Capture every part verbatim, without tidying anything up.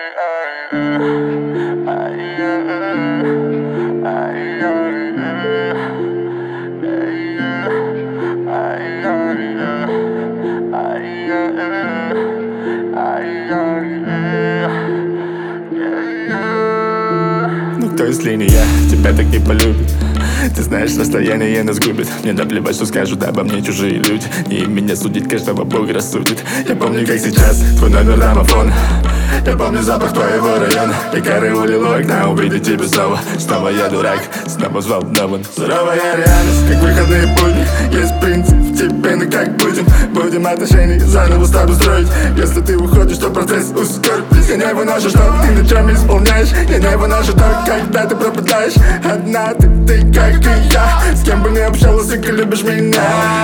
Ну кто, если не я, тебя так не полюбит? Ты знаешь, расстояние нас губит. Мне наплевать, что скажут обо мне чужие люди. Не меня судить, каждого Бог рассудит. Я помню, как сейчас, твой номер домофон. Я помню запах твоего района. Я караулил у окна, увидеть тебя снова. Снова я дурак, снова взволнован. Суровая реальность, как выходные будни. Есть принцип в тебе, ну как будем? Будем отношения заново с тобой строить. Если ты уходишь, то процесс ускорит. Я не выношу, что ты ночами исполняешь. Я не выношу то, когда ты пропадаешь. Одна ты, ты как и я. С кем бы ни общался, как любишь меня.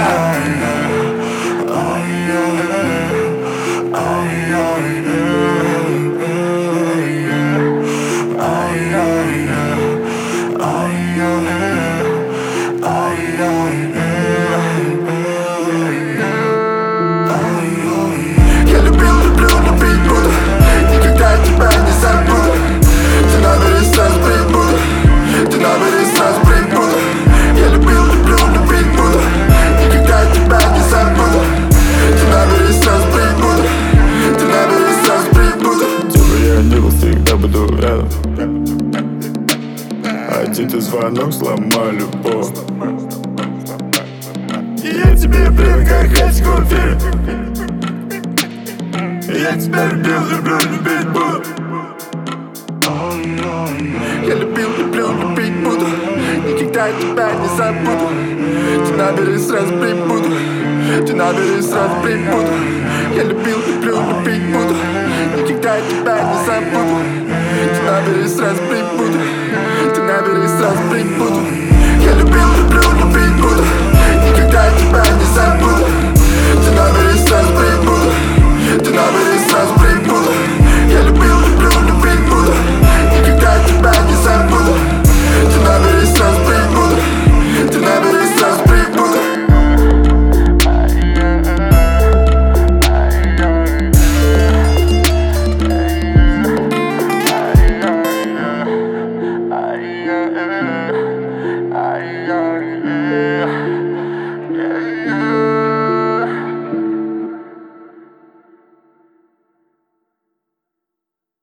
Я любил, люблю, любить буду. Никогда тебя не забуду. Ты набери, сразу прибуду. Ты набери, сразу прибуду. Я любил, люблю, любить буду. Никогда тебя не забуду. Ты набери, сразу прибуду. Ты набери, сразу прибуду. Тебе я не был, всегда буду рядом. Один звонок сломал любовь. Я тебе привык, как хэтик в эфире. Я тебя любил, люблю, любить буду. Я любил, люблю, любить буду. Никогда тебя не забуду. Ты набери, сразу прибуду. Ты набери, сразу прибуду. Я любил, люблю, любить буду. Никогда тебя не забуду. Ты набери, сразу прибуду. Ты набери, сразу прибуду. Я любил, люблю, любить буду. Никогда тебя не забуду. Ты набери, сразу прибуду. Ты набери, сразу прибуду. Я любил, люблю, любить буду. Никогда тебя не забуду. Ты набери, сразу прибуду. Ты набери, сразу прибуду. Yeah.